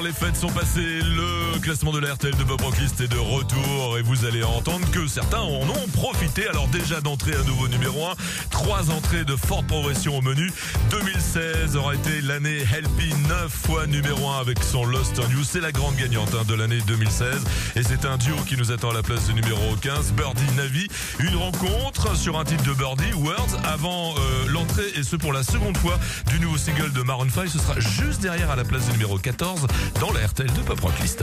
les fêtes sont passées, le classement de la RTL de Pop Rock List est de retour et vous allez entendre que certains en ont profité. Alors déjà d'entrer à nouveau numéro 1, 3 entrées de forte progression au menu. 2016 aura été l'année Helpy, 9 fois numéro 1 avec son Lost on You. C'est la grande gagnante de l'année 2016 et c'est un duo qui nous attend à la place du numéro 15, Birdie Navi. Une rencontre sur un titre de Birdie, Words, avant l'entrée et ce pour la seconde fois du nouveau single de Maroon 5. Ce sera juste derrière à la place du numéro 14 dans la RTL de Pop Rock List.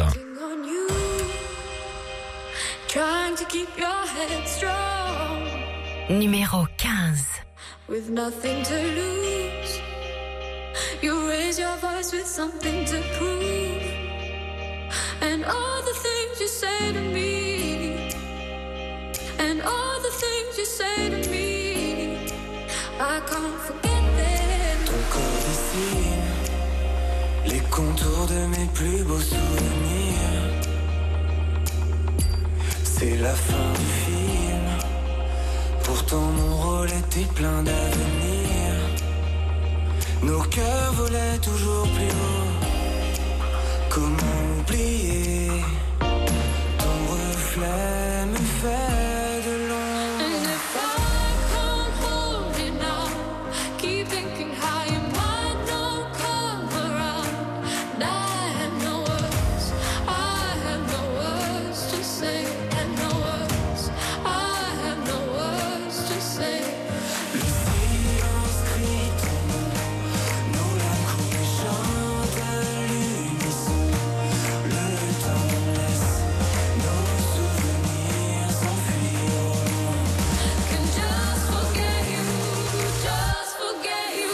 Numéro 15. With nothing to lose, you raise your voice with something to prove. And all the things you say to me, and all the things you say to me, I can't forget them. Ton corps dessine les contours de mes plus beaux souvenirs. C'est la fin du film, pourtant mon rôle était plein d'avenir. Nos cœurs volaient toujours plus haut. Comment oublier? Ton reflet me fait de l'ombre. And if I can't hold you now, keep thinking how you might not come around. And I have no words, I have no words to say. And no words, I have no words to say. Le silence crie ton nom, nos larmes coulent chantent à l'unisson. Le temps laisse nos souvenirs s'enfuir au loin. Can just forget you, just forget you.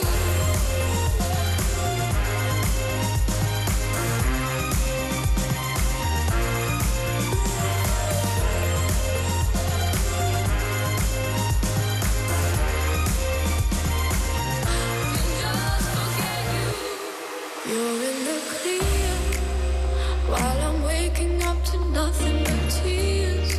You're in the clear while I'm waking up to nothing but tears.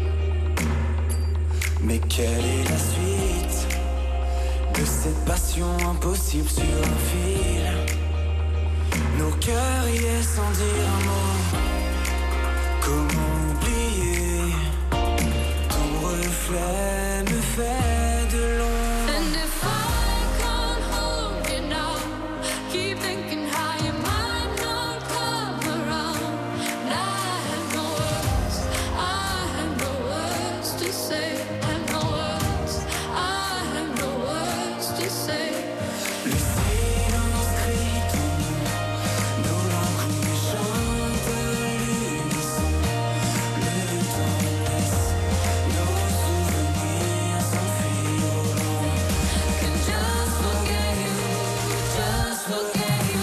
Mais quelle est la suite de cette passion impossible sur un fil? Nos cœurs y est sans dire un mot. Comment oublier? Ton reflet me fait de l'ombre. And if I can't hold you now, keep thinking how you might not come around. And I have no words, I have no words to say. Have no words, I have no words to say. Le silence crie ton nom, nos larmes coulent chantent à l'unisson. Le temps laisse nos souvenirs s'enfuir au loin. Can just forget you, just forget you.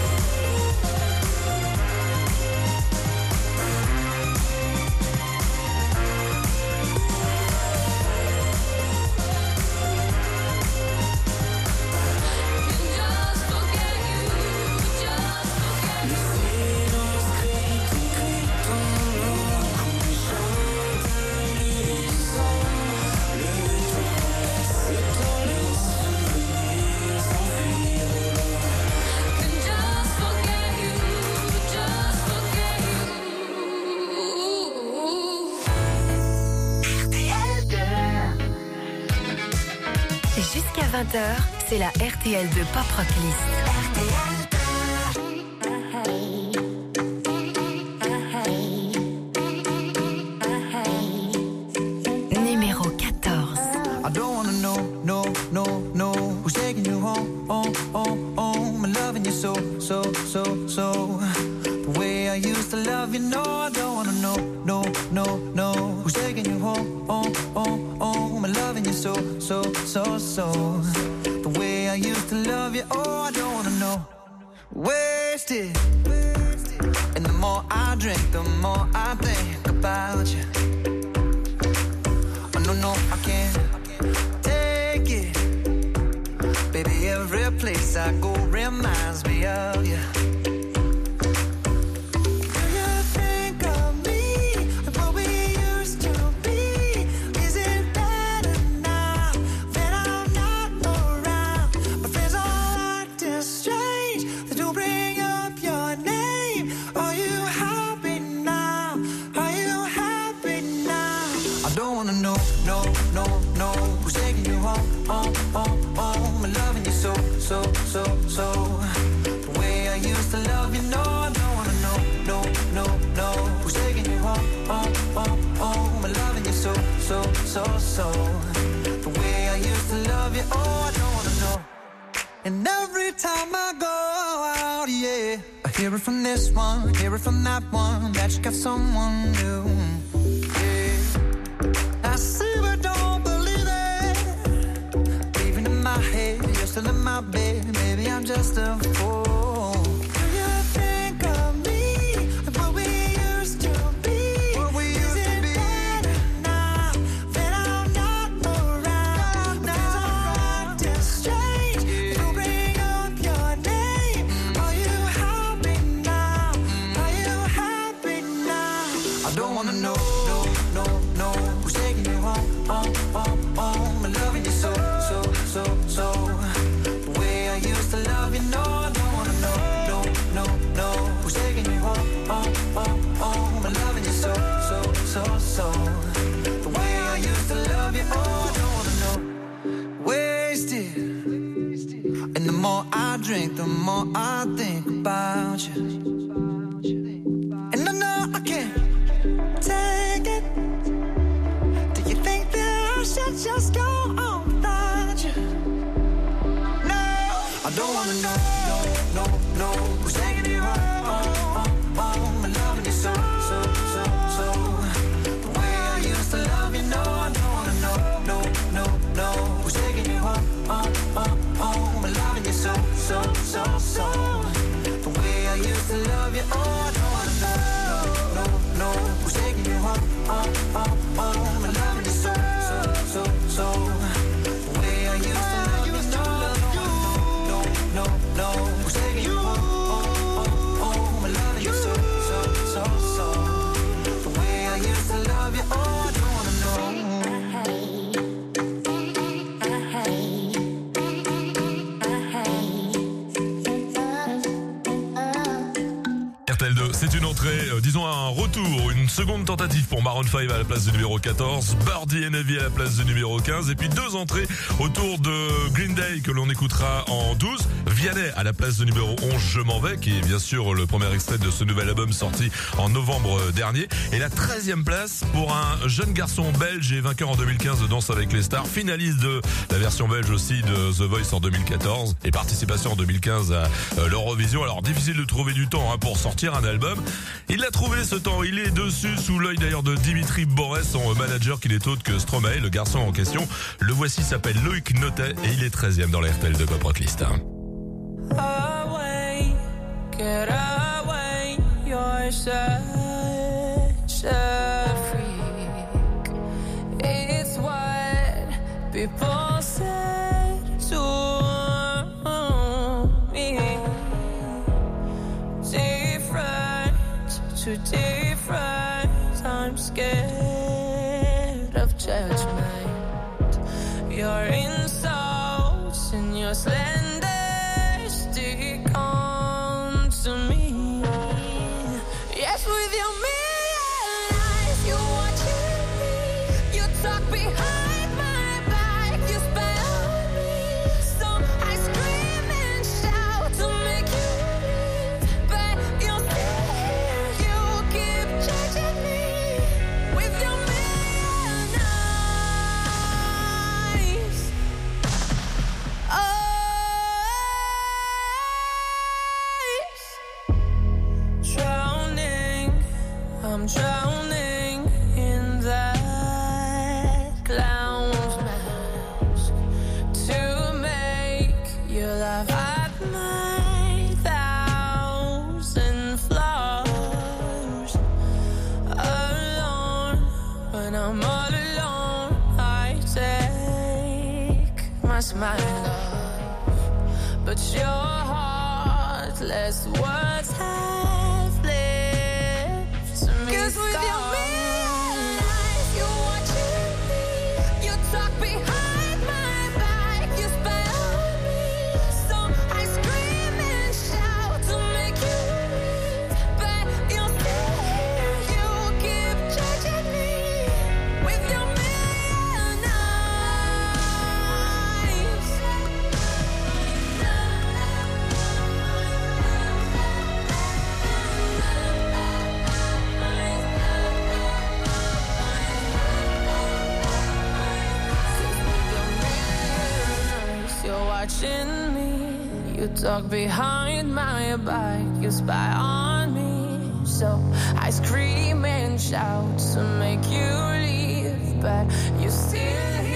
Can just forget you, just forget Le silence crie ton nom, coule chante à l'unisson. Le temps laisse souvenirs s'enfuir au loin. Can just forget you, just forget you. Jusqu'à 20h, c'est la RTL de Pop Rock List. Numéro 14. I don't wanna know, no, who's taking you home, home, and loving you so. The way I used to love you, no, I don't wanna know, no, who's taking you home, home, and loving you so. The way I used to love you, oh, I don't wanna know. Wasted, and the more I drink, the more I think about you. No, I can't take it. Baby, every place I go reminds me of you. Do you think of me and what we used to be? Is it better now that I'm not around? My friends all acting strange. They do bring up your name. oh, I don't wanna know. And every time I go out, yeah, I hear it from this one, hear it from that one, that you got someone new. Yeah, I see but don't believe it. Even in my head, you're still in my bed. Maybe I'm just a fool. Drink, the more I think about you. And I know I can't take it. Do you think that I should just go on without you? No, I don't wanna know, no, who's taking you home, I'm loving you so. The way I used to love you, no, I don't wanna know, who's taking you home, I'm loving you so. The way I used to love you, oh, I don't wanna know, who's taking you home, I'm loving you so. The way I used to love you, no, who's taking you home, I'm loving you so. The way I used to love you, oh, I don't wanna know. C'est une entrée, disons un retour, une seconde tentative pour Maroon 5 à la place du numéro 14, Birdie and Heavy à la place du numéro 15, et puis deux entrées autour de Green Day que l'on écoutera en 12, Vianney à la place du numéro 11, Je m'en vais, qui est bien sûr le premier extrait de ce nouvel album sorti en novembre dernier, et la 13e place pour un jeune garçon belge et vainqueur en 2015 de Danse avec les stars, finaliste de la version belge aussi de The Voice en 2014 et participation en 2015 à l'Eurovision. Alors difficile de trouver du temps pour sortir un album. Il l'a trouvé ce temps, il est dessus sous l'œil d'ailleurs de Dimitri Borès, son manager qui n'est autre que Stromae, le garçon en question. Le voici s'appelle Loïc Notet et il est 13e dans la RTL de Pop Rock List. Away, get away, you're such a freak. It's what people said to me. Too different, I'm scared of judgment. Your insults and your slander stick on to me. Yes, with your million lies, you watching me. You talk behind my back, you spy on me. So I scream and shout to make you leave, but you'll stay. Judging me with your million eyes. Drowning, I'm drowning in that clown's mask to make you laugh at my thousand flaws. When I'm all alone, I take my smile off, but your heartless words have left me. 'Cause with your million eyes, you watching me. You talk behind my back, you spy on me. So I scream and shout to make you leave, but you'll stay. You keep judging me with your million eyes. You talk behind my back, you spy on me. So I scream and shout to make you leave, but you still here.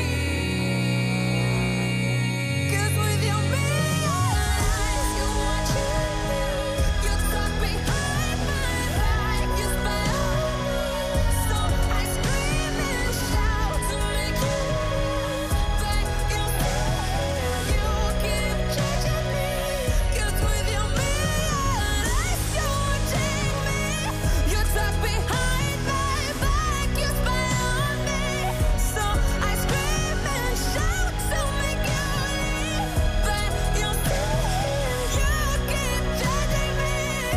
'Cause with your big eyes, you're watching me. You talk behind my back, you spy on me. So I scream and shout to make you leave, but you still here. You keep judging me. 'Cause with your big eyes, you're watching me. You talk behind my back, you spy on me. So I scream and shout to make you leave, but you still here. You keep judging me.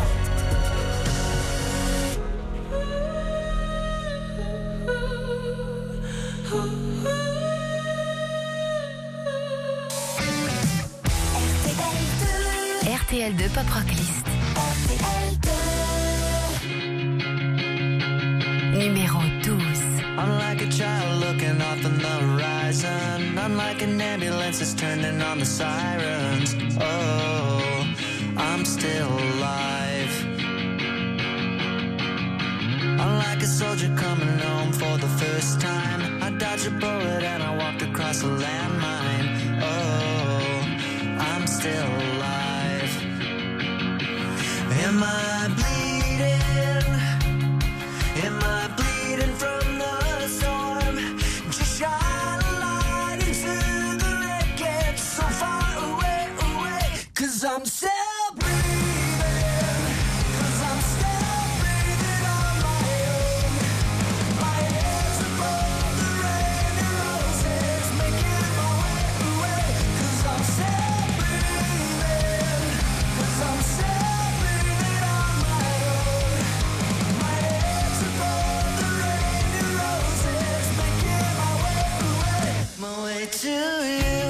RTL2 Pop Rock List. Numéro 12. I'm like a child looking off on the horizon. I'm like an ambulance that's turning on the sirens. Oh, I'm still alive. I'm like a soldier coming home for the first time. I dodged a bullet and I walked across a landmine. Oh, I'm still alive. Am I bleeding? Am I bleeding from the storm? Just shine a light into the wreckage so far away, away. 'Cause I'm still breathing. 'Cause I'm still breathing on my own. My head's above the rain and roses, making my way away. 'Cause I'm still breathing. 'Cause I'm still breathing on my own. My head's above the rain and roses, making my way away. My way to you.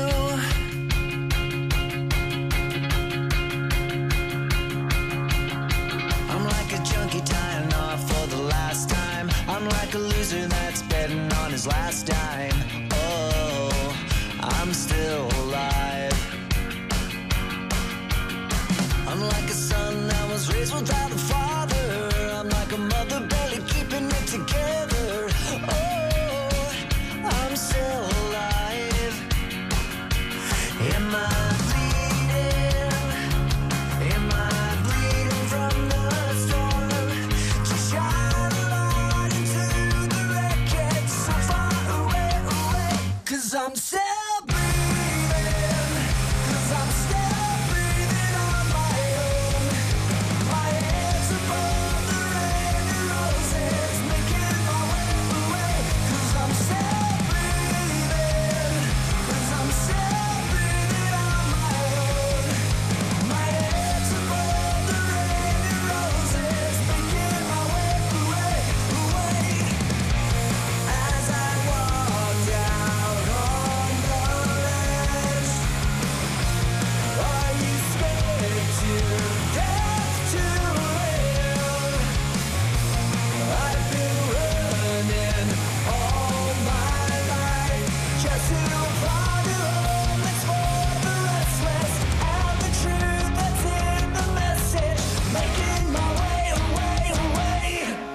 I'm like a junkie tying off for the last time. I'm like a loser that's betting on his last dime. Oh, I'm still alive. I'm like a son that was raised without a father. I'm like a mother barely keeping it together. Oh, I'm still alive. Am I bleeding? Am I bleeding from the storm? Just shine a light into the wreckage so far away, away. 'Cause I'm still breathing. 'Cause I'm still breathing on my own. My head's above the rain and roses, making my way away. 'Cause I'm still breathing. 'Cause I'm still breathing on my own. My head's above the rain and roses, making my way away, away. As I walked out on the ledge, are you scared to death to live? I've been running all my life just to find a home that's for the restless, and the truth that's in the message, making my way away, away.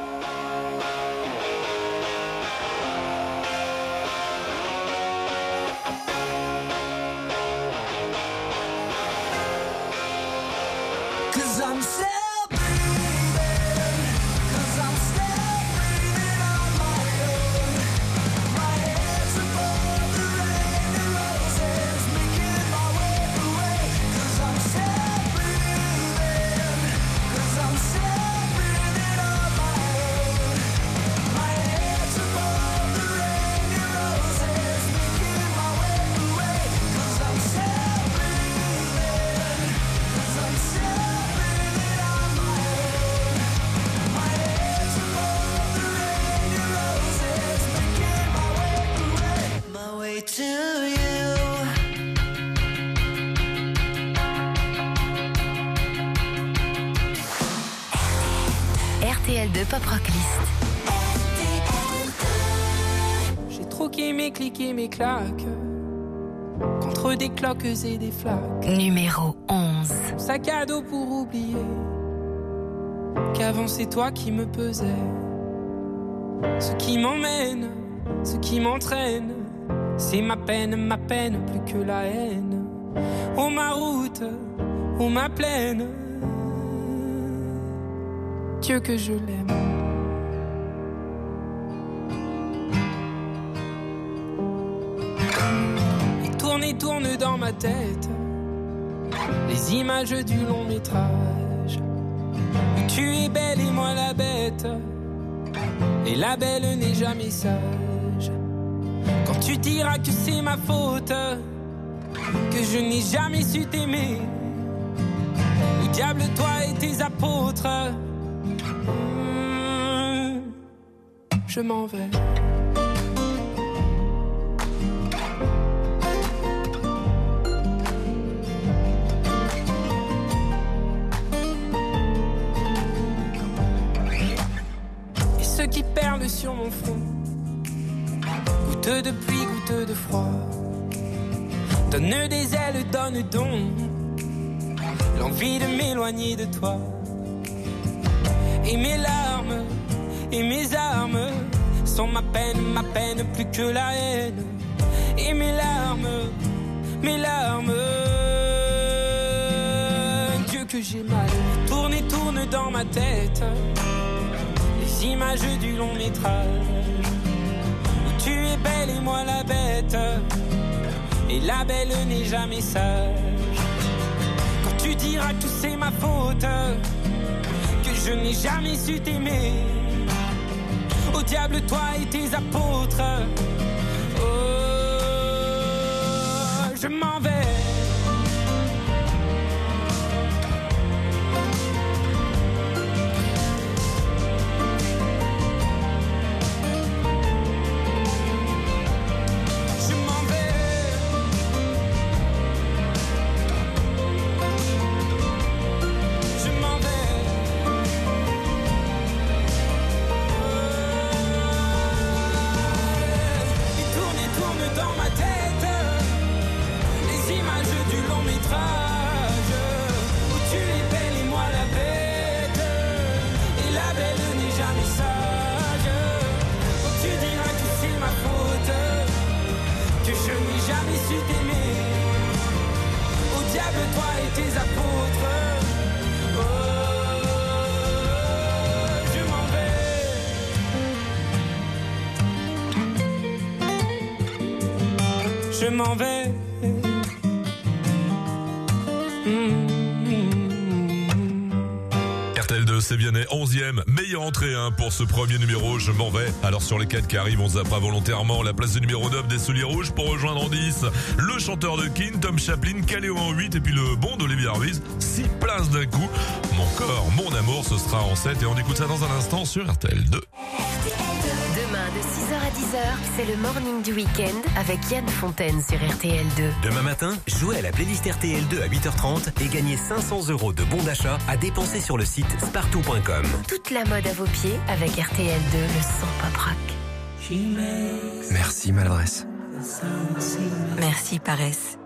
'Cause I'm still breathing. 'Cause I'm still breathing on my own. My head's above the rain and roses, making my way away. 'Cause I'm still breathing. 'Cause I'm still breathing on my own. My head's above the rain and roses, making my way away. 'Cause I'm still breathing. 'Cause I'm still breathing on my own. My head's above the rain and roses, making my way away. My way to you. RTL2 Pop Rock List. J'ai troqué mes clics et mes claques contre entre des cloques et des flaques. Numéro 11. Sac à dos pour oublier qu'avant c'est toi qui me pesais. Ce qui m'emmène, ce qui m'entraîne, c'est ma peine plus que la haine. Oh ma route, oh ma plaine, Dieu que je l'aime. Et tourne dans ma tête les images du long métrage où tu es belle et moi la bête, et la belle n'est jamais sage. Quand tu diras que c'est ma faute, que je n'ai jamais su t'aimer, au diable toi et tes apôtres, je m'en vais. Qui perle sur mon front, goutte de pluie, goutte de froid, donne des ailes, donne donc l'envie de m'éloigner de toi. Et mes larmes et mes armes sont ma peine plus que la haine. Et mes larmes, Dieu que j'ai mal. Tourne dans ma tête les images du long métrage où tu es belle et moi la bête, et la belle n'est jamais sage. Quand tu diras que c'est ma faute, que je n'ai jamais su t'aimer, au diable toi et tes apôtres, oh, je m'en vais. Je m'en vais. RTL2, c'est bien 11e, meilleure entrée pour ce premier numéro, je m'en vais. Alors sur les 4 qui arrivent, on zappera volontairement la place du numéro 9 des Souliers Rouges pour rejoindre en 10 le chanteur de Keane, Tom Chaplin, Caléo en 8 et puis le bon d'Olivia Harvis, 6 places d'un coup. Mon corps, mon amour, ce sera en 7 et on écoute ça dans un instant sur RTL2. Demain de 6h à 10h, c'est le morning du week-end avec Yann Fontaine sur RTL2. Demain matin, jouez à la playlist RTL2 à 8h30 et gagnez 500 € de bons d'achat à dépenser sur le site spartou.com. Toute la mode à vos pieds avec RTL2, le son pop rock. Merci maladresse. Merci paresse.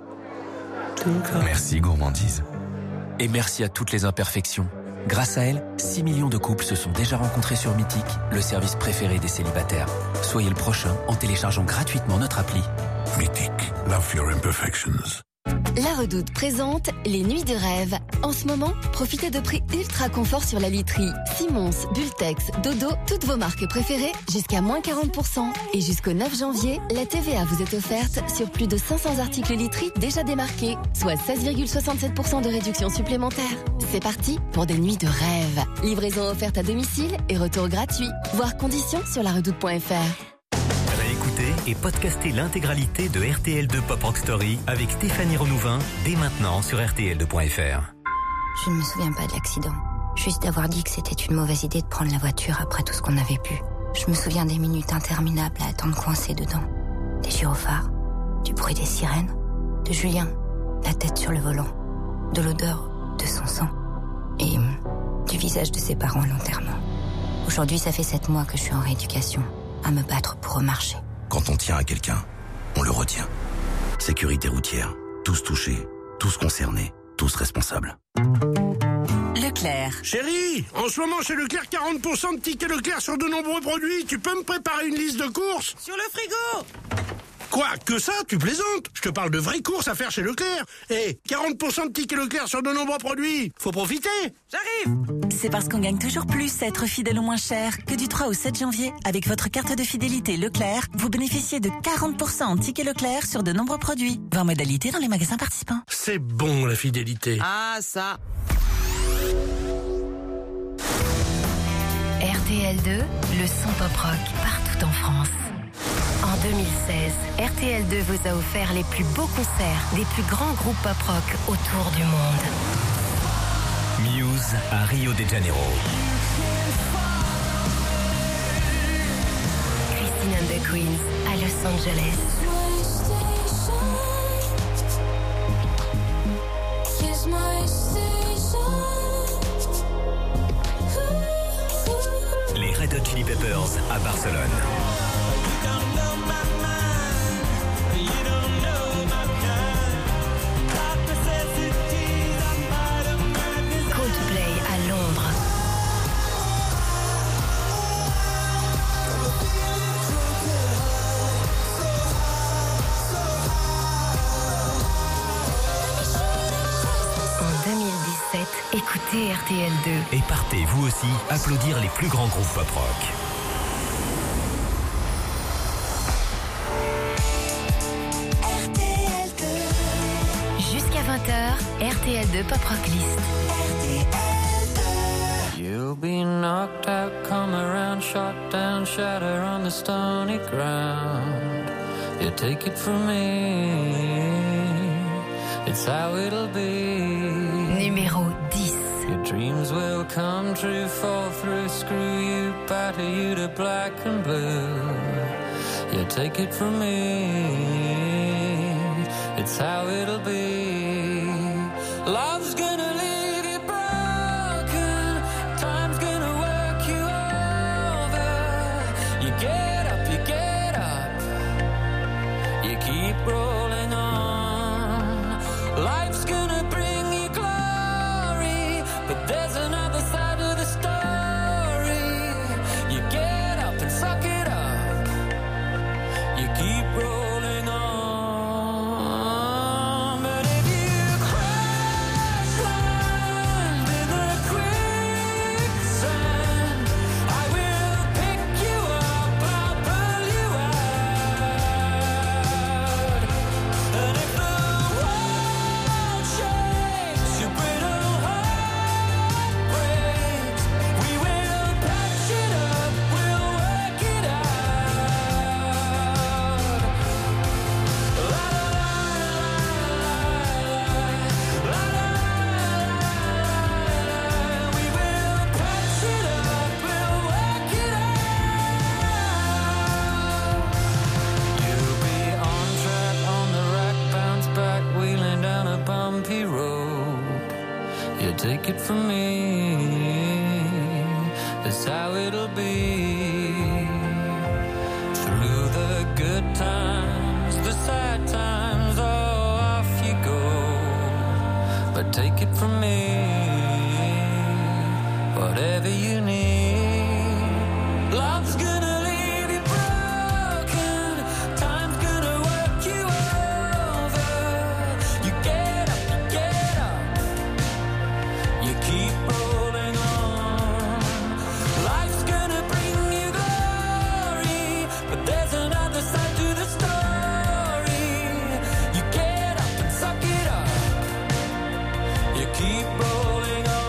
Merci gourmandise. Et merci à toutes les imperfections. Grâce à elle, 6 millions de couples se sont déjà rencontrés sur Mythique, le service préféré des célibataires. Soyez le prochain en téléchargeant gratuitement notre appli. Mythique, love your imperfections. La Redoute présente les Nuits de rêve. En ce moment, profitez de prix ultra confort sur la literie. Simons, Bultex, Dodo, toutes vos marques préférées, jusqu'à moins 40%. Et jusqu'au 9 janvier, la TVA vous est offerte sur plus de 500 articles literie déjà démarqués, soit 16,67% de réduction supplémentaire. C'est parti pour des nuits de rêve. Livraison offerte à domicile et retour gratuit. Voir conditions sur laredoute.fr. Réécoutez et podcastez l'intégralité de RTL2 Pop Rock Story avec Stéphanie Renouvin dès maintenant sur RTL2.fr. Je ne me souviens pas de l'accident. Juste d'avoir dit que c'était une mauvaise idée de prendre la voiture après tout ce qu'on avait pu. Je me souviens des minutes interminables à attendre coincé dedans. Des gyrophares, du bruit des sirènes, de Julien, la tête sur le volant, de l'odeur de son sang et du visage de ses parents à l'enterrement. Aujourd'hui, ça fait 7 mois que je suis en rééducation, à me battre pour remarcher. Quand on tient à quelqu'un, on le retient. Sécurité routière, tous touchés, tous concernés, tous responsables. Leclerc. Chérie, en ce moment chez Leclerc, 40% de tickets Leclerc sur de nombreux produits. Tu peux me préparer une liste de courses? Sur le frigo. Quoi? Que ça? Tu plaisantes? Je te parle de vraies courses à faire chez Leclerc. 40% de tickets Leclerc sur de nombreux produits. Faut profiter. J'arrive. C'est parce qu'on gagne toujours plus à être fidèle au moins cher que du 3 au 7 janvier, avec votre carte de fidélité Leclerc, vous bénéficiez de 40% en tickets Leclerc sur de nombreux produits. 20 modalités dans les magasins participants. C'est bon la fidélité. Ah ça. RTL2, le son pop-rock partout en France. En 2016, RTL2 vous a offert les plus beaux concerts des plus grands groupes pop-rock autour du monde. Muse à Rio de Janeiro. Christine and the Queens à Los Angeles. Les Red Hot Chili Peppers à Barcelone. Coldplay à Londres. En 2017, écoutez RTL2. Et partez, vous aussi, applaudir les plus grands groupes pop-rock. Jusqu'à 20h, RTL2 Pop Rock List. You'll be knocked out, come around, shot down, shatter on the stony ground. You take it from me, it's how it'll be. Numéro 10. Your dreams will come true, fall through, screw you, batter you to black and blue. You take it from me, it's how it'll be. Love's gonna leave you broken, time's gonna work you over. You get up, you keep rolling on. Life's gonna bring you glory, but there's another side of the story. You get up and suck it up, you keep rolling on. But if you crash land in the quicksand, I will pick you up, I'll pull you out. And if the world shakes, your brittle heart breaks, we will patch it up, we'll work it out. We will patch it up, we'll work it out. You'll be on track, on the rack, bounce back, wheeling down a bumpy road. You take it from me, that's how it'll be. Through the good times, the sad times, oh, off you go. But take it from me, whatever you need. Love's gonna leave you broken, time's gonna work you over. You get up, you keep rolling on. Life's gonna bring you glory, but there's another side to the story. You get up and suck it up, you keep rolling on.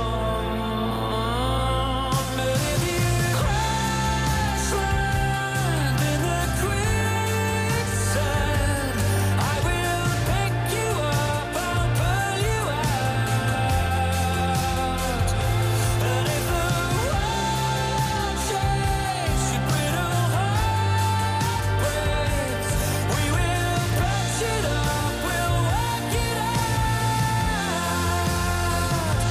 But if you crash land in the quicksand, I will pick you up, I'll pull you out. And if the world shakes, your brittle heart breaks, we will patch it up, we'll work it out.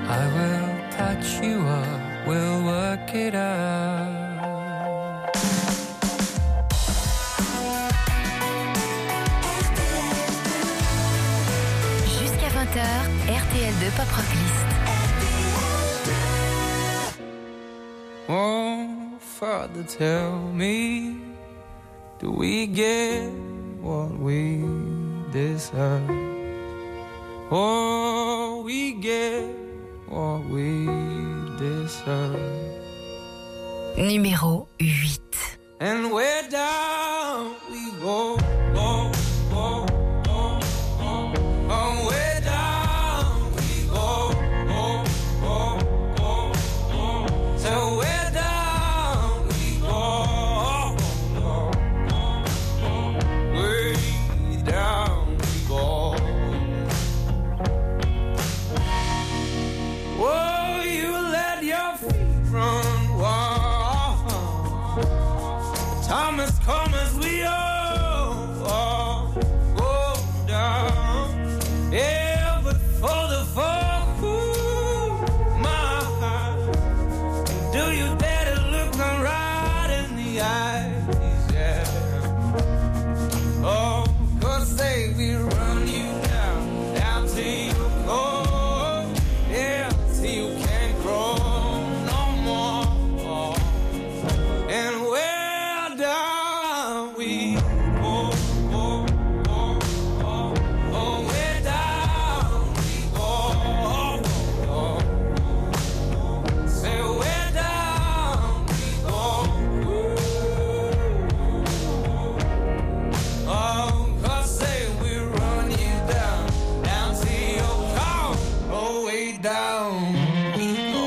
I will patch you up, we'll work it out. Jusqu'à 20h, RTL2 Pop Rock List. Oh, Father, tell me, do we get what we deserve? Oh, we get what we deserve. Numéro 8. And we're down, we go, go, go, go, go. Oh, we're down, we go, go, go, go, go. So we're down, we go, go, go, go. Way down, we go. Oh, you let your feet run wild. Time has come as we all go down. Yeah, but for the fall, my heart, do you dare to look them right in the eyes? Yeah. Oh, 'cause they will run you down, down to your core. Yeah, till you can't grow no more. And we're down, we go, go, go, go. Oh, we're down, we go, go, go. Say we're down, we go. Oh, 'cause say we run you down, down to your core. Oh, way down, we go.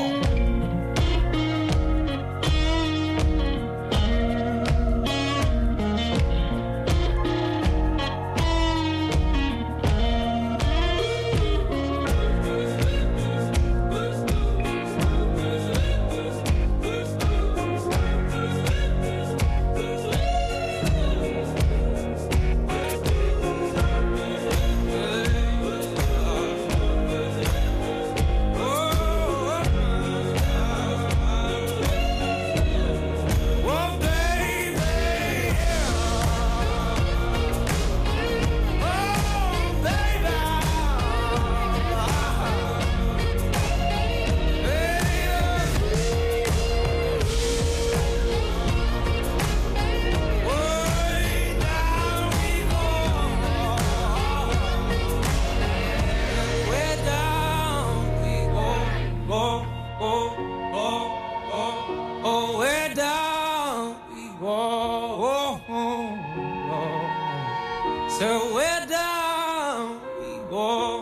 So we're down, we go.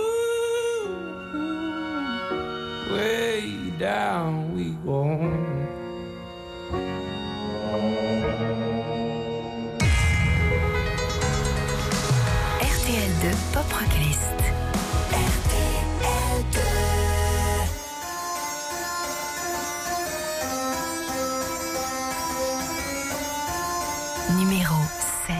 Way down, we go. RTL2 Pop Rock List. RTL2. Numéro 7.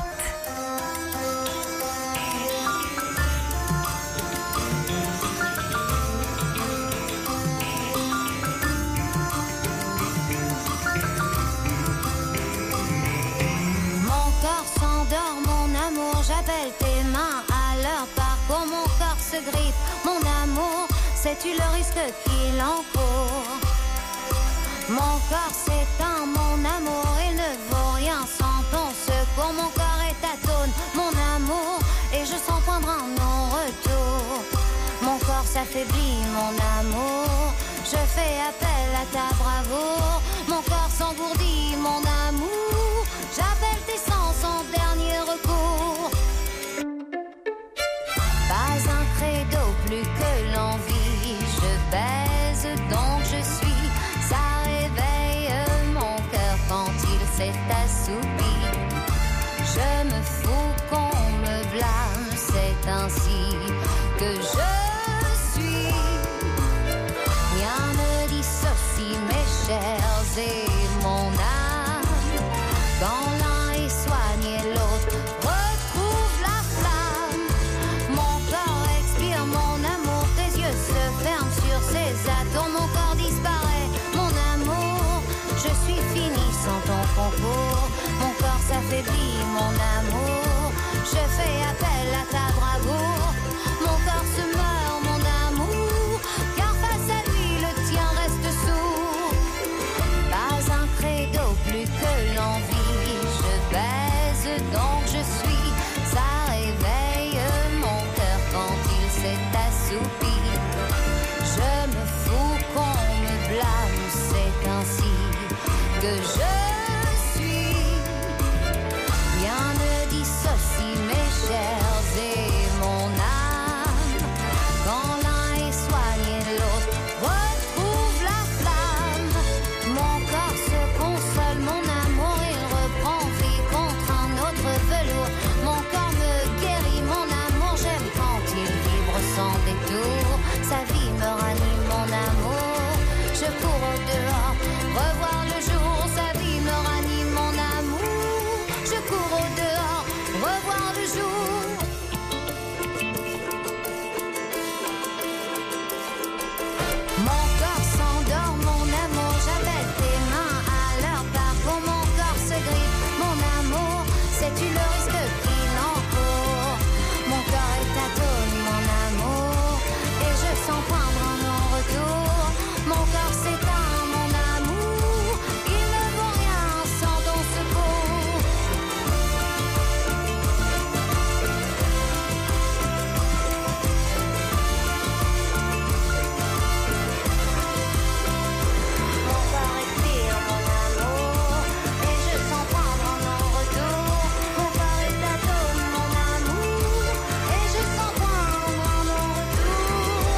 Mon corps s'endort, mon amour, j'appelle tes mains à leur parcours. Mon corps se griffe, mon amour, sais-tu le risque qu'il encourt? Mon corps s'éteint, mon amour, il ne vaut rien sans ton secours. Mon corps est atone, mon amour, et je sens poindre un non-retour. Mon corps s'affaiblit, mon amour, je fais appel à ta bravoure. Mon corps s'engourdit, mon amour, j'appelle tes sens en dernier recours. Pas un credo plus que l'envie, je baise donc je suis. Ça réveille mon cœur quand il s'est assoupi. Je me fous qu'on me blâme, c'est ainsi que je suis. Rien ne dissocie mes chairs et mon âme. Quand l'un est soigné, l'autre retrouve. je suis. Rien ne dissocie mes chairs et mon âme. Quand l'un est soigné, l'autre retrouve la flamme. Mon corps se console, mon amour il reprend vie contre un autre velours. Mon corps me guérit, mon amour j'aime quand il vibre sans détour. Sa vie me ranime, mon amour. Je cours au dehors, revoir le jour. Sa vie me ranime, mon amour. Je cours au dehors, revoir le jour. Mon corps s'endort, mon amour. J'appelle tes mains à leur parcours. Mon corps se grippe, mon amour. Sais-tu le risque qu'il encourt? Mon corps est atone, mon amour. Et je sens prendre un non-retour. Mon corps s'éteint, mon amour. Il ne vaut rien sans ton secours. Mon corps respire, mon amour. Et je sens prendre un non-retour. Mon corps est atone, mon amour. Et je sens prendre un non-retour.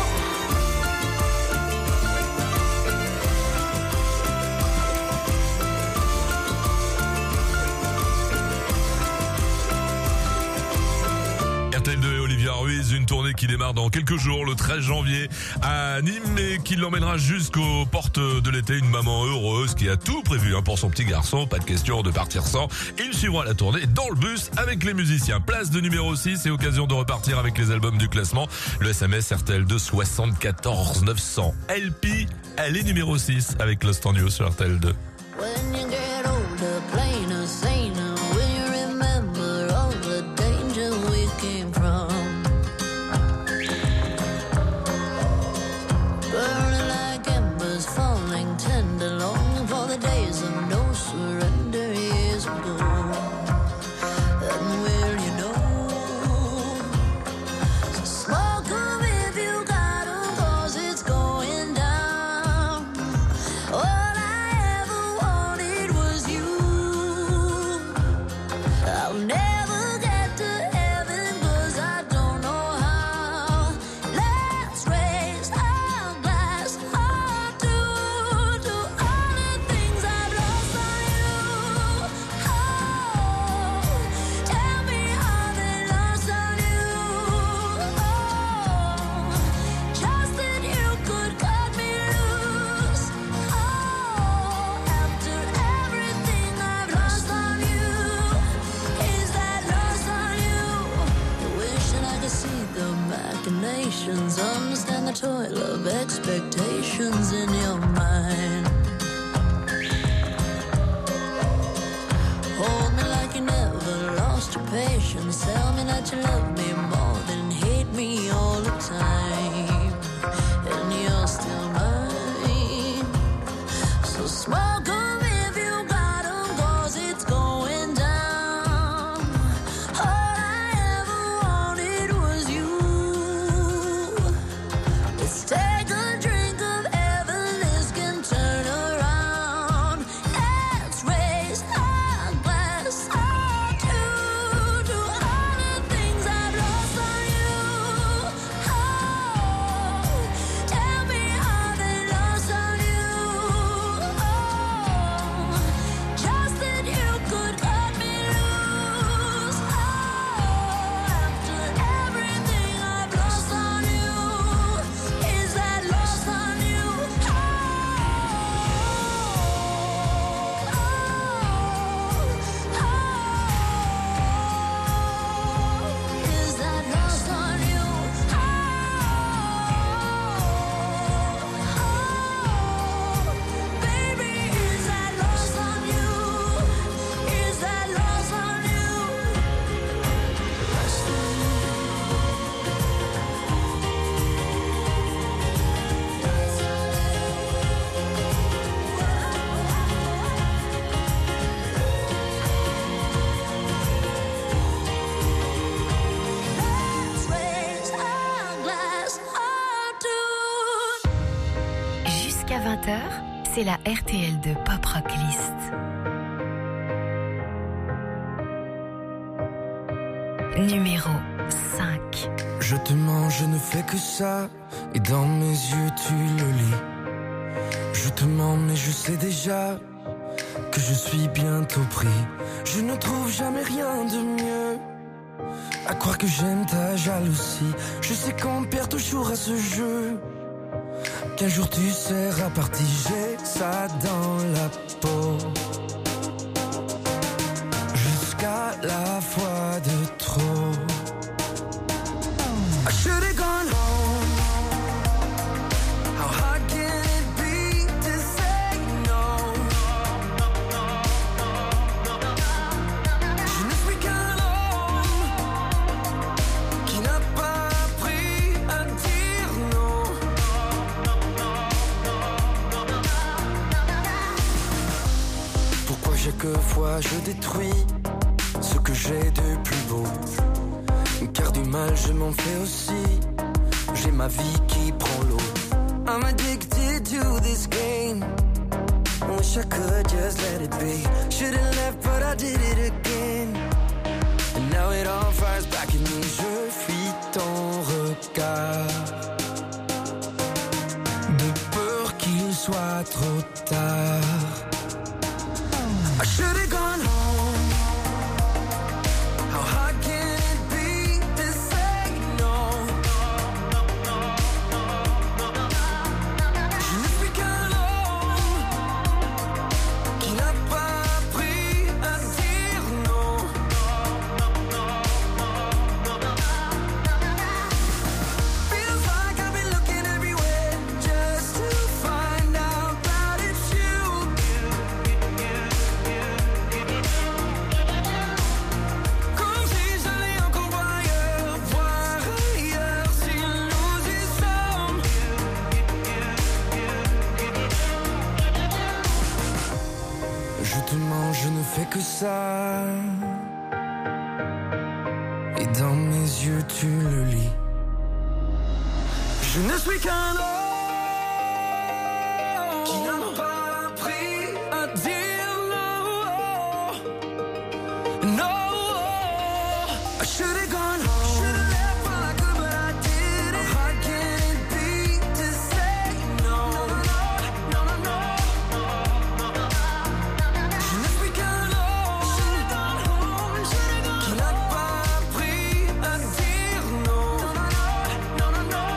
RTL2 et Olivia Ruiz, une tournée qui démarre dans quelques jours, le 13 janvier à Nîmes et qui l'emmènera jusqu'aux portes de l'été. Une maman heureuse qui a tout prévu pour son petit garçon, pas de question de partir sans. Il suivra la tournée dans le bus avec les musiciens. Place de numéro 6 et occasion de repartir avec les albums du classement. Le SMS RTL2 74 900. LP, elle est numéro 6 avec Lost on You sur RTL2. When you get older, plainer, saner, will you remember all the danger we came from? Burning like embers, falling tender, longing for the days of no surrender years ago. And will you know? So smoke 'em if you got 'em, 'cause it's going down. All I ever wanted was you. I'll never get to heaven 'cause I don't know how. Let's raise our glass hard to all the things I've lost on you. Oh, tell me how they lost on you. Oh, just that you could cut me loose. Oh, after everything I've lost on you, is that lost on you? Wishing I could see the machinations, understand the toil of expectations in your mind. Hold me like you never lost your patience. Tell me that you love me more than hate me all the time. And you're still mine. So smoke 'em if you got 'em, 'cause it's going down. All I ever wanted was you. Let's take a drink of heaven, this can turn around. Let's raise our glass hard to all the things I've lost on you. Oh, tell me how they lost on you. Oh, just that you could cut me loose. Oh, after everything I've lost on you, is that lost on you? Is that lost on you? Baby, is that lost on you? Is that lost on Let's raise our glass hard to Jusqu'à 20h, c'est la RTL2 Pop Rock List. Numéro 5. Je te mens, je ne fais que ça, et dans mes yeux tu le lis. Je te mens, mais je sais déjà que je suis bientôt pris. Je ne trouve jamais rien de mieux, à croire que j'aime ta jalousie. Je sais qu'on perd toujours à ce jeu, qu'un jour tu seras parti. J'ai ça dans la peau, jusqu'à la fois de trop. I should've gone home. How hard can it be to say no? Je ne suis qu'un homme qui n'a pas appris à dire non. Pourquoi chaque fois je détruis ce que j'ai de plus beau? Car du mal je m'en fais aussi. J'ai ma vie qui prend l'eau. I'm addicted to this game. Wish I could just let it be. Should've left but I did it again. And now it all fires back at me. Je fuis ton regard, de peur qu'il soit trop tard. I should've gone home. How hard can it be to say no? Je ne suis qu'un homme qui n'a pas appris à dire non. Feels like I've been looking everywhere just to find out that it's you. Comme si j'allais encore voir ailleurs si nous y sommes. Je te mens, je ne fais que ça, et dans mes yeux tu le lis. Je ne suis qu'un homme qui n'a pas appris à dire non. No, I should've gone home. Should've left while I could, but I didn't. How hard can it be to say no? No, no, no. Je ne suis qu'un homme qui n'a pas appris à dire non. No, no, no.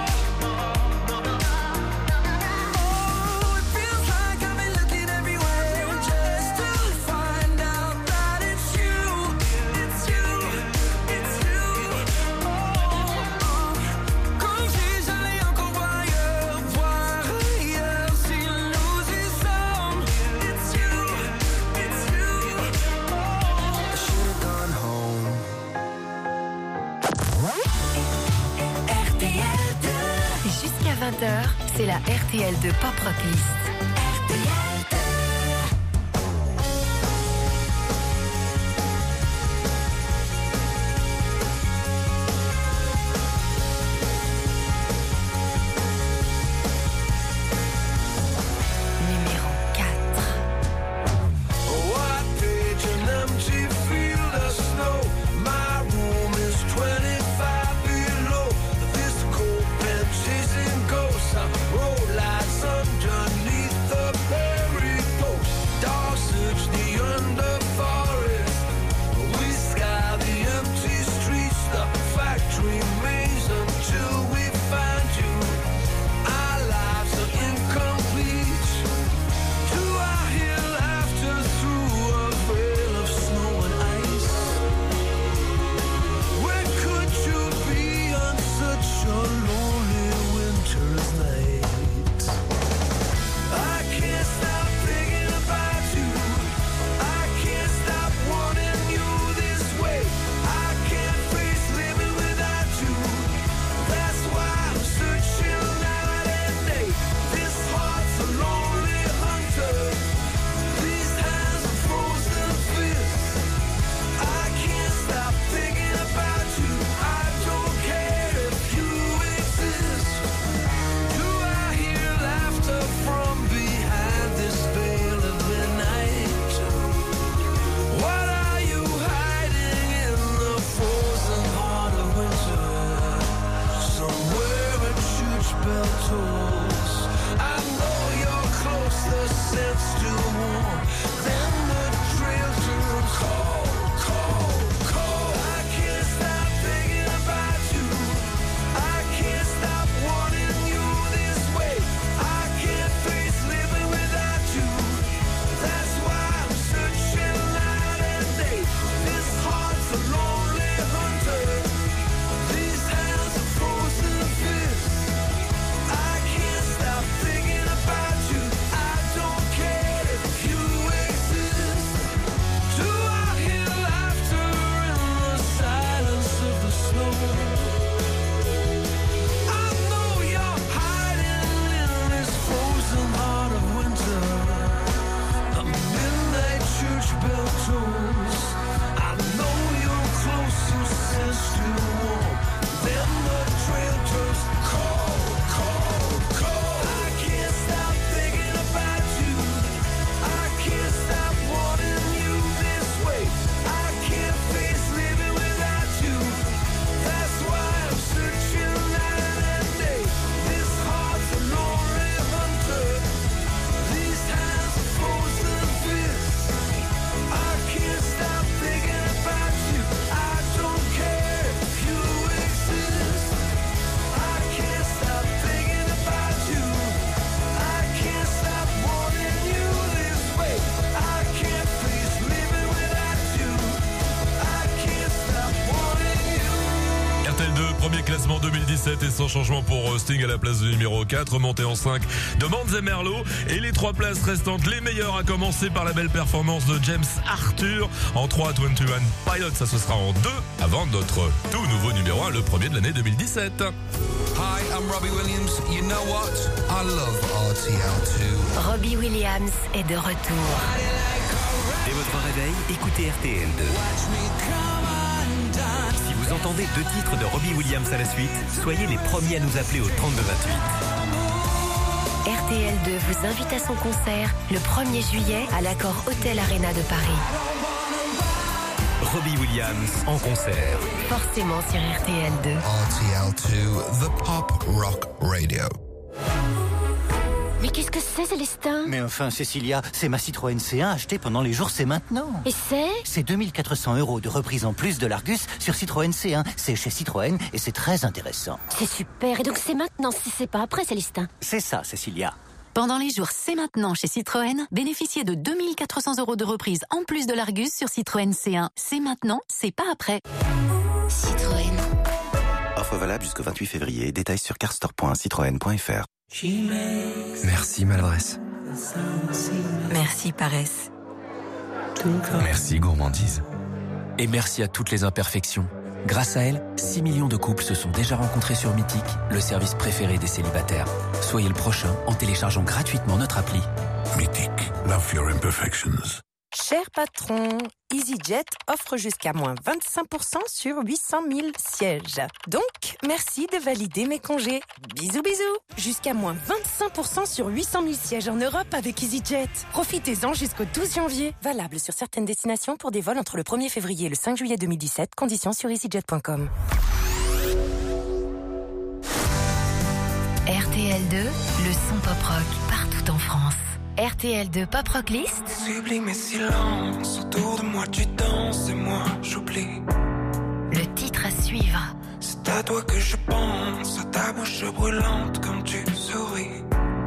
Oh, it feels like I've been looking everywhere just to find out that it's you. It's you. It's you. Oh, comme si j'allais encore voir ailleurs si nous y sommes. It's you. It's you. I should've gone home. RTL2. Jusqu'à 20h, c'est la RTL2 Pop Rock List. Numéro 4. What page an empty field of snow. My room is 25 below. This cold pen chasing ghosts. Road lights underneath the premier classement 2017 et sans changement pour Sting à la place de numéro 4, remonté en 5 de Manz et Merlot. Et les 3 places restantes, les meilleures, à commencer par la belle performance de James Arthur. En 3, 21 Pilots, ça ce sera en 2, avant notre tout nouveau numéro 1, le premier de l'année 2017. Hi, I'm Robbie Williams. You know what? I love RTL2. Robbie Williams est de retour. Dès votre réveil, écoutez RTL2. Si vous entendez 2 titres de Robbie Williams à la suite, soyez les premiers à nous appeler au 3228. RTL2 vous invite à son concert le 1er juillet à l'Accor Hotel Arena de Paris. Robbie Williams en concert. Forcément sur RTL2. RTL2, the pop rock radio. Mais qu'est-ce que c'est, Célestin? Mais enfin, Cécilia, c'est ma Citroën C1 achetée pendant les jours C'est maintenant. Et c'est 2400 € de reprise en plus de l'Argus sur Citroën C1. C'est chez Citroën et c'est très intéressant. C'est super. Et donc c'est maintenant, si c'est pas après, Célestin? C'est ça, Cécilia. Pendant les jours C'est maintenant chez Citroën, bénéficiez de 2400 € de reprise en plus de l'Argus sur Citroën C1. C'est maintenant, c'est pas après. Citroën. Offre valable jusqu'au 28 février. Détails sur carstore.citroen.fr. Merci maladresse. Merci paresse. Merci gourmandise. Et merci à toutes les imperfections. Grâce à elle, 6 millions de couples se sont déjà rencontrés sur Mythique, le service préféré des célibataires. Soyez le prochain en téléchargeant gratuitement notre appli. Mythique, love your imperfections. Cher patron, EasyJet offre jusqu'à moins 25% sur 800 000 sièges. Donc, merci de valider mes congés. Bisous bisous. Jusqu'à moins 25% sur 800 000 sièges en Europe avec EasyJet. Profitez-en jusqu'au 12 janvier. Valable sur certaines destinations pour des vols entre le 1er février et le 5 juillet 2017. Conditions sur easyjet.com. RTL2, le son pop rock partout en France. RTL2 Pop Rock List. Sublime mes silences, autour de moi tu danses et moi j'oublie. Le titre à suivre. C'est à toi que je pense, à ta bouche brûlante quand tu souris.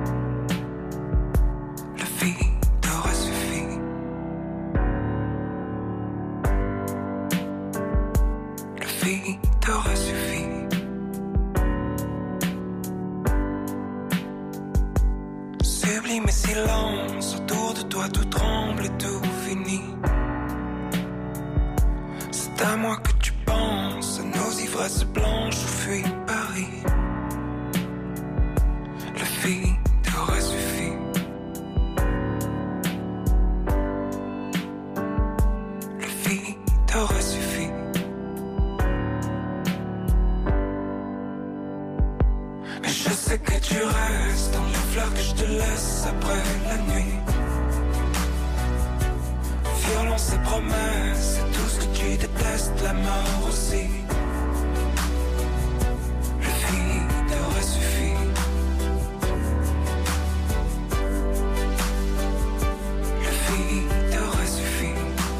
La vie t'aurait suffi. La vie t'aurait suffi. Sublime mes silences, autour de toi tout tremble et tout finit. C'est à moi que tu penses, à nos ivresses blanches où fuit Paris. La vie t'aurait suffi. La vie t'aurait suffi. Mais je sais que tu restes dans les fleurs que je te laisse après la nuit. Violence et promesses, c'est tout ce que tu détestes, la mort aussi. La vie t'aurait suffi. La vie t'aurait suffi.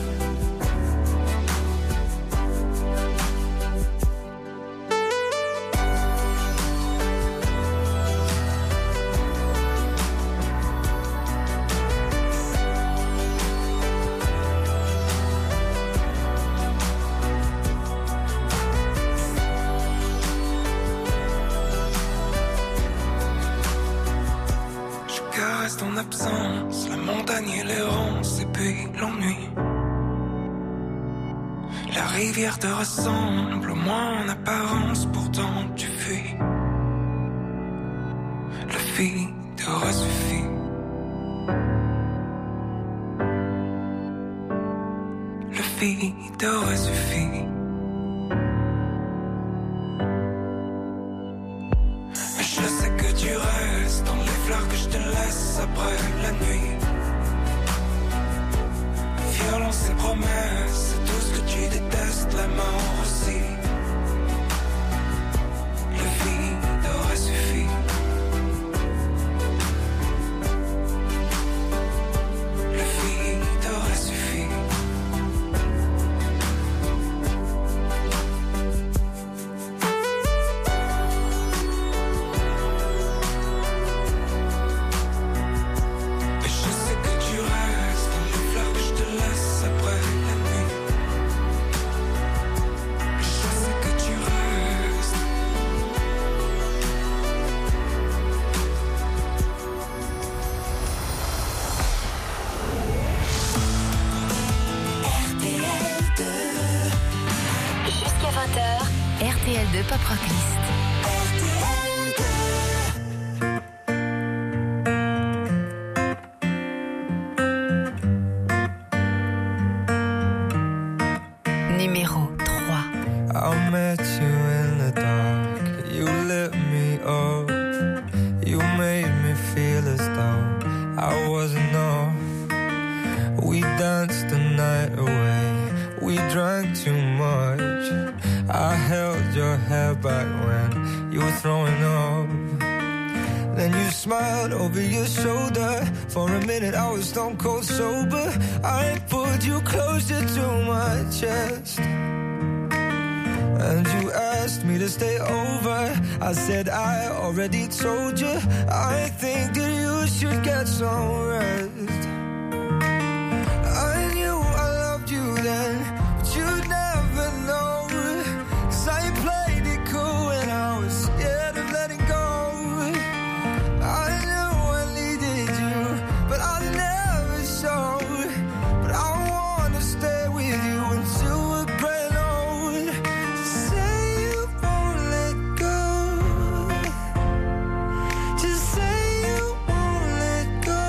En absence, la montagne et l'errance et puis l'ennui. La rivière te ressemble, au moins en apparence, pourtant tu fuis. La vie t'aurait suffi. La vie t'aurait suffi. Mais je sais que tu restes dans les fleurs que je te laisse après la nuit. Violence et promesses, c'est tout ce que tu détestes, la mort aussi. La vie t'aurait suffi. La vie t'aurait suffi. Je Pop Rock List. Numéro 3. I met you in the dark. You lit me up. You made me feel as though I wasn't off. We danced the night away. We drank too much. I held your hair back when you were throwing up. Then you smiled over your shoulder. For a minute I was stone cold sober. I pulled you closer to my chest. And you asked me to stay over. I said I already told you. I think that you should get some rest. I knew I loved you then, but you'd never know. 'Cause I played it cool when I was scared of letting go. I knew I needed you, but I never showed. But I wanna stay with you until we're gray old. Just say you won't let go. Just say you won't let go.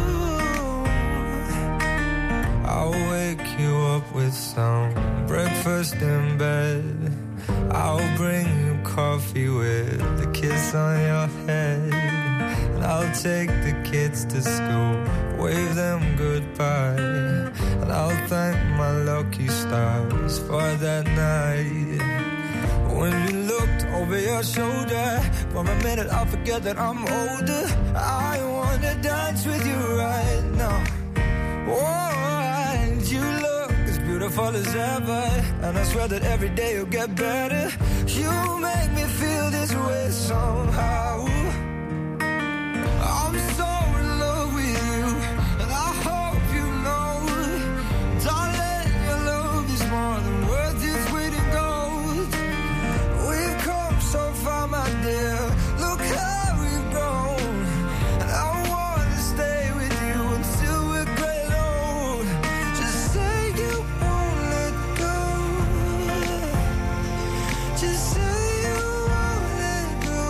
I'll wake you up with some breakfast in bed. I'll bring you coffee with a kiss on your head. And I'll take the kids to school, wave them goodbye. And I'll thank my lucky stars for that night. When you looked over your shoulder, for a minute I forget that I'm older. I wanna dance with you right now. Oh, and you look as beautiful as ever. And I swear that every day you'll get better. You make me feel this way somehow. I'm so in love with you, and I hope you know, darling, your love is more than worth its weight in gold. We've come so far, my dear, look how we've grown. And I wanna stay with you until we're gray old. Just say you won't let go. Just say you won't let go.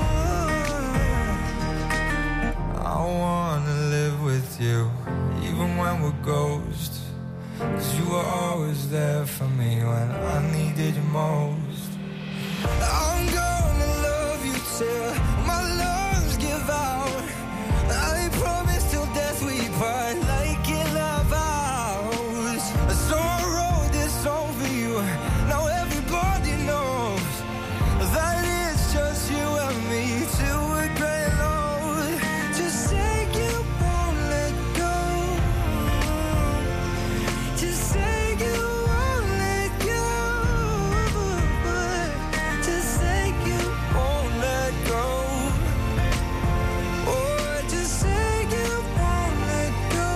I wanna live with you, even when we're ghosts. 'Cause you were always there for me when I needed you most. I'm gonna love you till my lungs give out. I promise till death we part, like in our vows. So I wrote this song for you. Now everybody knows that it's just you and me till we're gray and old. Just say you won't let go. Just say you won't let go. Just say you won't let go. Oh, just say you won't let go.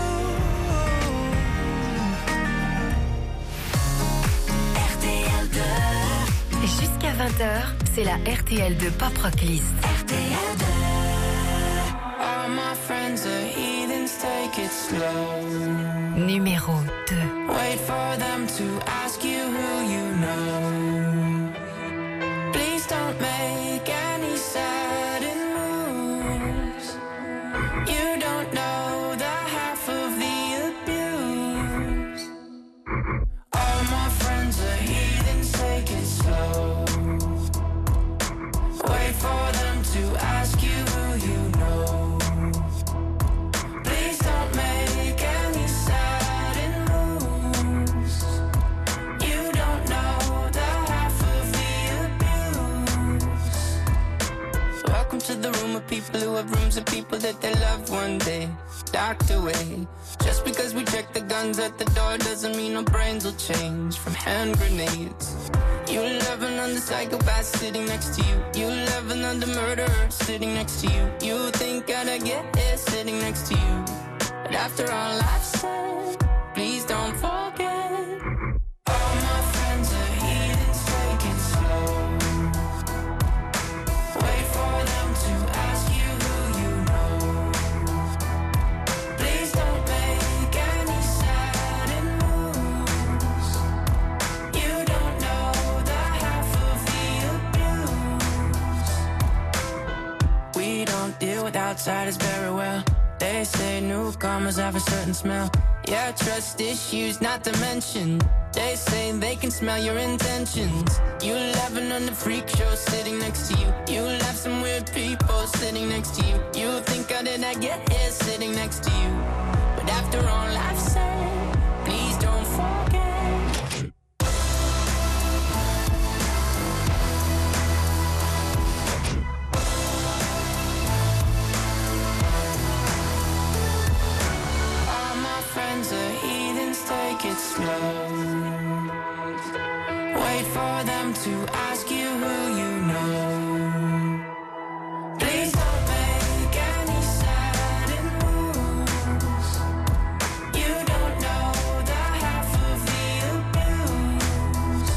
RTL 2. Jusqu'à 20h, c'est la RTL 2 Pop Rock List. RTL 2. All my friends are heathens, take it slow. Numéro 2. Wait for them to ask you who you know. Please don't make any sudden moves. You don't know the half of the abuse. All my friends are heathens, take it slow. Wait for them to ask you who you know. Please don't make any sudden moves. You don't know the half of the abuse. Welcome to the room of people who have rooms of people that they love one day docked away. Just because we check the guns at the door doesn't mean our brains will change from hand grenades. You love another psychopath sitting next to you. You love another murderer sitting next to you. You think I'd get it sitting next to you. But after all I've said, please don't forget. All my friends are heathens, take it slow. Wait for them to ask you who you know. Please don't make any sudden moves. You don't know the half of the abuse. with outsiders very well. They say newcomers have a certain smell. Yeah, trust issues not to mention. They say they can smell your intentions. You laughing on the freak show sitting next to you. You laugh some weird people sitting next to you. You think how did I get here sitting next to you? But after all I've said, please don't forget. Friends are heathens, take it slow. Wait for them to ask you who you know. Please don't make any sudden moves. You don't know the half of the abuse.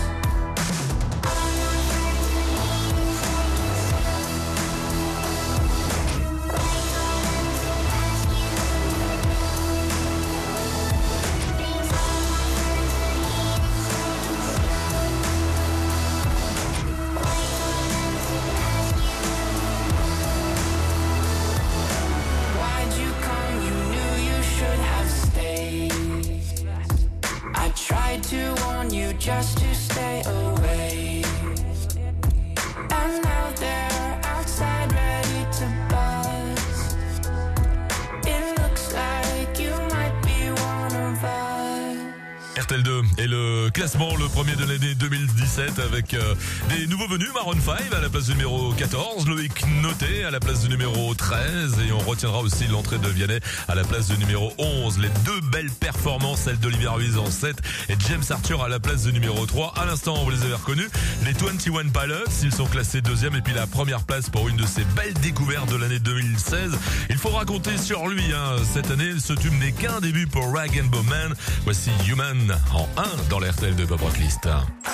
Tried to warn you just to stay away. And now they're outside ready to buzz. It looks like you might be one of us. RTL2 et le classement, le premier de l'année 2017 avec des nouveaux venus. Maroon 5 à la place du numéro 14, Loïc Noté à la place du numéro 13 et on retiendra aussi l'entrée de Vianney à la place du numéro 11. Les deux belles performances, celle d'Olivia Ruiz en 7 et James Arthur à la place du numéro 3. À l'instant, vous les avez reconnus, les 21 Pilots, ils sont classés deuxième et puis la première place pour une de ces belles découvertes de l'année 2016. Il faut raconter sur lui, cette année, ce tube n'est qu'un début pour Rag & Bone. Voici Human en 1 dans l'RTL2 Pop Rock List.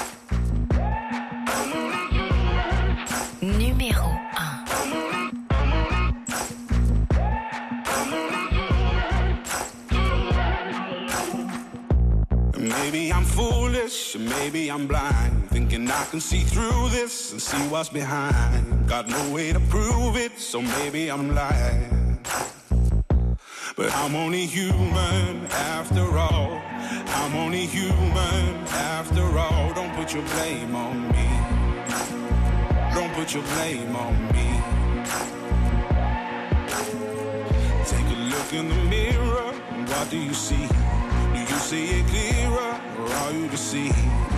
Numéro 1. Maybe I'm foolish, maybe I'm blind, thinking I can see through this and see what's behind. Got no way to prove it, so maybe I'm lying. But I'm only human after all. I'm only human after all. Don't put your blame on me. Don't put your blame on me. Take a look in the mirror, what do you see? Do you see it clearer, or are you deceived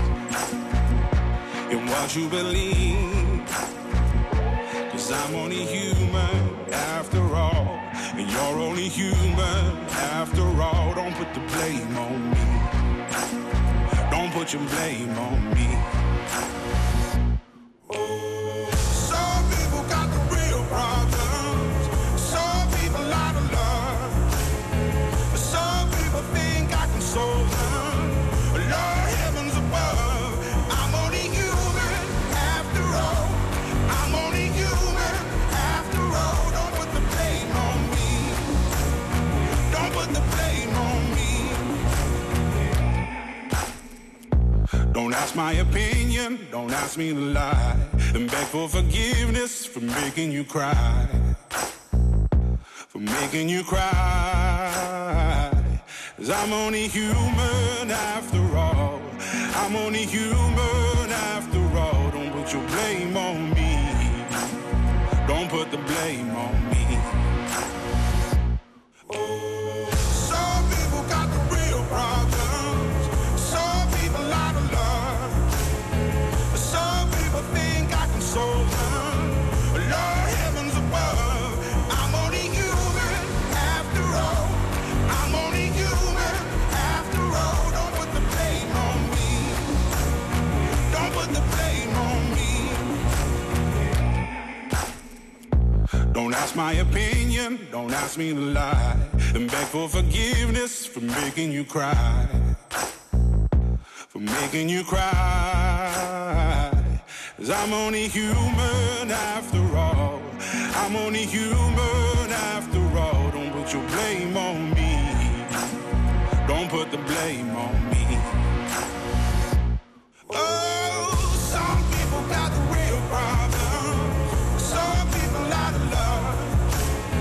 in what you believe? 'Cause I'm only human after all, and you're only human after all. Don't put the blame on me. Don't put your blame on me. Some people got the real problems. Some people out of love. Some people think I can solve them. Lord, heavens above, I'm only human after all. I'm only human after all. Don't put the blame on me. Don't put the blame on me. Don't ask my opinion, don't ask me to lie, and beg for forgiveness for making you cry. For making you cry. 'Cause I'm only human after all. I'm only human after all. Don't put your blame on me. Don't put the blame on me. Some people got the real problems. Some people out of love. Some people think I can solve them. Lord, heavens above, I'm only human after all. I'm only human after all. Don't put the blame on me. Don't put the blame on me. Don't ask my opinion, don't ask me to lie, and beg for forgiveness for making you cry. For making you cry. 'Cause I'm only human after all. I'm only human after all. Don't put your blame on me. Don't put the blame on me. Oh, some people got the real problems. Some people out of love.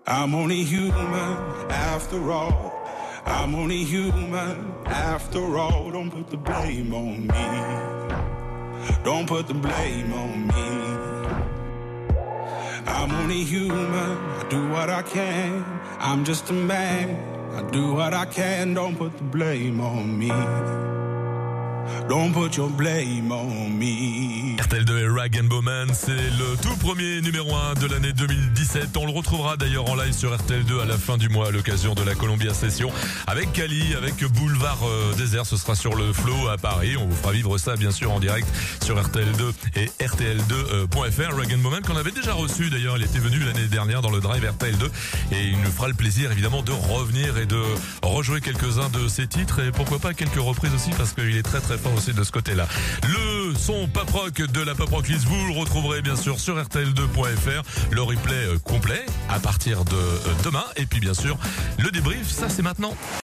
I'm only human after all. I'm only human after all. Don't put the blame on me. Don't put the blame on me. I'm only human. I do what I can. I'm just a man. I do what I can. Don't put the blame on me. Don't put your blame on me. RTL2 et Rag & Bowman, c'est le tout premier numéro 1 de l'année 2017. On le retrouvera d'ailleurs en live sur RTL2 à la fin du mois à l'occasion de la Columbia Session avec Kali, avec Boulevard Désert. Ce sera sur le Flow à Paris. On vous fera vivre ça bien sûr en direct sur RTL2 et RTL2.fr. Rag & Bowman qu'on avait déjà reçu d'ailleurs, il était venu l'année dernière dans le Drive RTL2 et il nous fera le plaisir évidemment de revenir et de rejouer quelques-uns de ses titres et pourquoi pas quelques reprises aussi parce qu'il est très très fort aussi de ce côté-là. Le son pop rock de la Pop Rock List, vous le retrouverez bien sûr sur RTL2.fr. Le replay complet à partir de demain et puis bien sûr le débrief, ça c'est maintenant.